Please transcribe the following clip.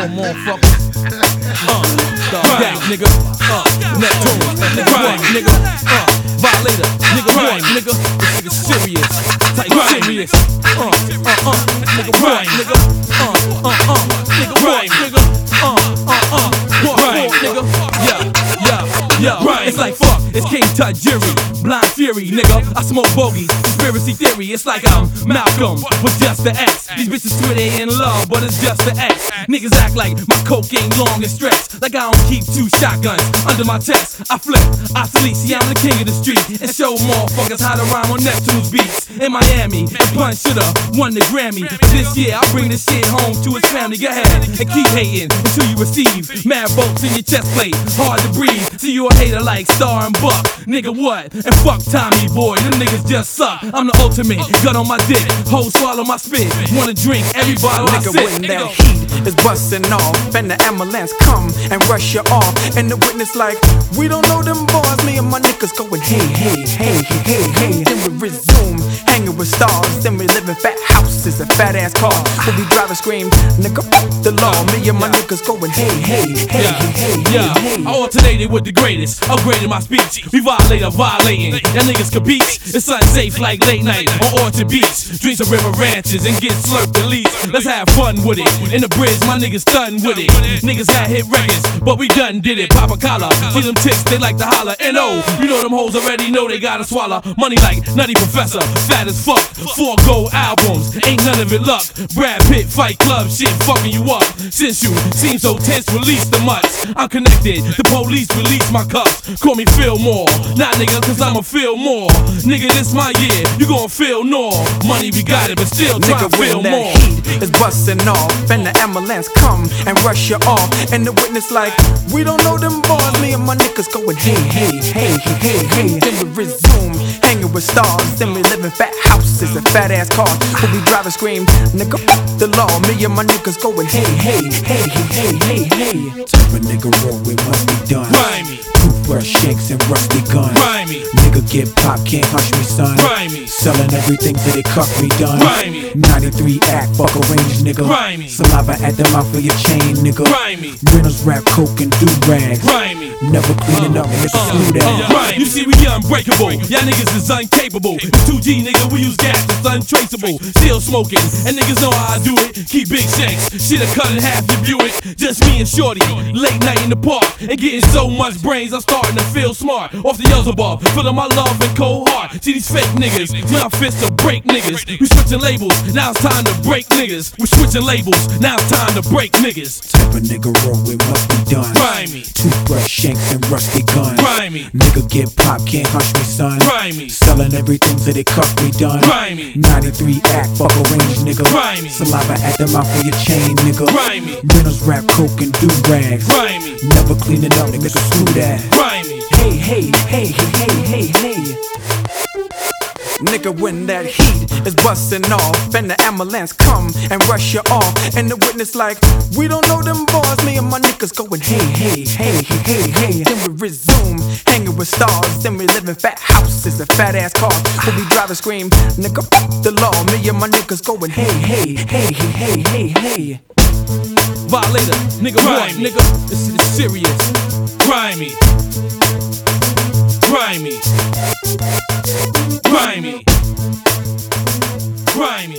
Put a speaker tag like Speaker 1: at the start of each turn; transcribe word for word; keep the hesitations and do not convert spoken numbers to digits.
Speaker 1: motherfuckers. Uh, right, nigga. Uh, Neptune, nigga, right, nigga. Uh, Violator, nigga, right, nigga. This nigga serious, type serious. Uh, uh, uh, nigga, right, nigga. Uh, uh, uh, nigga, right, nigga. Uh, uh, uh, right, nigga. Yeah, yeah, yeah. Right. It's like fuck. It's King Tajiri, blind fury, nigga. I smoke bogey, conspiracy theory. It's like I'm Malcolm with just the X. These bitches swear they in love, but it's just the X. Niggas act like my coke ain't long and stretched, like I don't keep two shotguns under my chest. I flip, obsolete, see I'm the king of the street, and show motherfuckers how to rhyme on Neptune's beats. In Miami, the pun shoulda won the Grammy, but this year I bring this shit home to his family. Go ahead and keep hating until you receive mad bolts in your chest plate, hard to breathe. See you a hater like Star and Buck, nigga what? And fuck Tommy boy, them niggas just suck. I'm the ultimate, gun on my dick, hoes swallow my spit. Wanna drink every bottle I
Speaker 2: nigga,
Speaker 1: sip.
Speaker 2: when that heat is busting off, and the ambulance come and rush you off, and the witness like, we don't know them boys. Me and my niggas going hey, hey, hey, hey, hey. Then we resume hanging with stars. Then we live in fat houses and fat ass cars. When we drive and scream, nigga, fuck the law. Me and my niggas going hey, hey, hey,
Speaker 1: Yeah,
Speaker 2: hey, hey,
Speaker 1: yeah.
Speaker 2: hey.
Speaker 1: I alternated with the greatest, upgraded my speech. We violate or violating, y'all niggas can beat. It's unsafe like late night on Orchard Beach. Drink some river ranches and get slurped at least. Let's have fun with it. In the bridge, my niggas done with it. Niggas had hit records, but we done did it. Pop a collar, see them ticks, they like to holler. N O, you know them hoes already know they gotta swallow. Money like Nutty Professor, fat as fuck. Four gold albums, ain't none of it luck. Brad Pitt, Fight Club, shit fucking you up. Since you seem so tense, release the mutts. I'm connected, the police release my cuffs. Call me Phil Moore, not nigga, cause I'ma feel more. Nigga, this my year, you gon' feel more. Money we got it, but still try
Speaker 2: Nigga,
Speaker 1: to feel
Speaker 2: when that
Speaker 1: more.
Speaker 2: heat is busting off, and the ambulance come and rush you off, and the witness like, we don't know them boys. Me and my niggas going hey, hey, hey, hey, hey. Then we resume hanging with stars. Then we live in fat houses and fat ass cars. When we drive and scream, nigga, fuck the law. Me and my niggas going hey, hey, hey, hey, hey, hey.
Speaker 3: Type of nigga roll, it must be done.
Speaker 1: Grimy,
Speaker 3: Toothbrush shanks and rusty guns.
Speaker 1: grimy,
Speaker 3: Nigga get popped, can't hush me, son.
Speaker 1: grimy,
Speaker 3: Selling everything till they cuff me done.
Speaker 1: grimy,
Speaker 3: ninety-three act, fuck a range, nigga.
Speaker 1: grimy,
Speaker 3: Saliva at the mouth of your chain, nigga.
Speaker 1: grimy,
Speaker 3: Reynolds rap coke and do rags.
Speaker 1: grimy.
Speaker 3: Never cleaning up, nigga,
Speaker 1: Uh,
Speaker 3: screw that.
Speaker 1: uh, right. You see, we unbreakable. Y'all niggas is incapable. two G nigga, we use gas, it's untraceable. Still smoking, and niggas know how I do it. Keep big shanks, shit, I cut in half your Buick. Just me and Shorty, late night in the park, and getting so much brains, I'm starting to feel smart. Off the Beelzebub, feeling my love and cold heart. See these fake niggas, my fists to break niggas. We switching labels, now it's time to break niggas. We switching labels, now it's time to break niggas.
Speaker 3: Type of nigga roll, it must be done.
Speaker 1: Grimy,
Speaker 3: Toothbrush shanks and rusty guns.
Speaker 1: grimy,
Speaker 3: Nigga get popped, can't hush me, son.
Speaker 1: grimy,
Speaker 3: Selling everything till they cuff me done.
Speaker 1: grimy,
Speaker 3: ninety-three act, fuck a range, nigga.
Speaker 1: grimy,
Speaker 3: Saliva at the mouth of your chain, nigga.
Speaker 1: grimy,
Speaker 3: Reynolds rap coke and do rags.
Speaker 1: grimy,
Speaker 3: Never clean it up, nigga, screw that.
Speaker 1: grimy.
Speaker 2: Hey, hey, hey, hey, hey, hey. Nigga, when that heat is busting off, and the ambulance come and rush you off, and the witness like, we don't know them boys. Me and my niggas going hey, hey, hey, hey, hey. Then we resume hanging with stars. Then we live in fat houses and fat ass cars. When we drive and scream, nigga, fuck the law. Me and my niggas going hey, hey, hey, hey, hey, hey.
Speaker 1: Violator, nigga, what, nigga? This shit is serious. Grimy, grimy, grimy, grimy.